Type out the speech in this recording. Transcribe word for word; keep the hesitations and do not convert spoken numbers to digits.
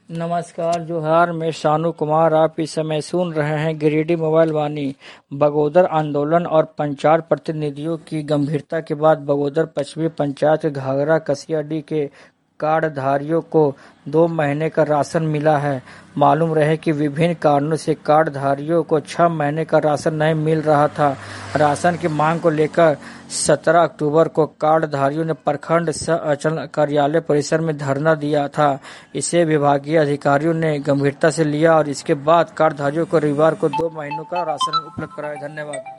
नमस्कार जोहार, मैं शानू कुमार। आप इस समय सुन रहे हैं गिरिडीह मोबाइल वाणी। बगोदर आंदोलन और पंचायत प्रतिनिधियों की गंभीरता के बाद बगोदर पश्चिमी पंचायत के घाघरा कसियाडीह के कार्डधारियों को दो महीने का राशन मिला है। मालूम रहे कि विभिन्न कारणों से कार्डधारियों को छह महीने का राशन नहीं मिल रहा था। राशन की मांग को लेकर सत्रह अक्टूबर को कार्डधारियों ने प्रखंड सह अंचल कार्यालय परिसर में धरना दिया था। इसे विभागीय अधिकारियों ने गंभीरता से लिया और इसके बाद कार्डधारियों को रविवार को दो महीनों का राशन उपलब्ध कराया। धन्यवाद।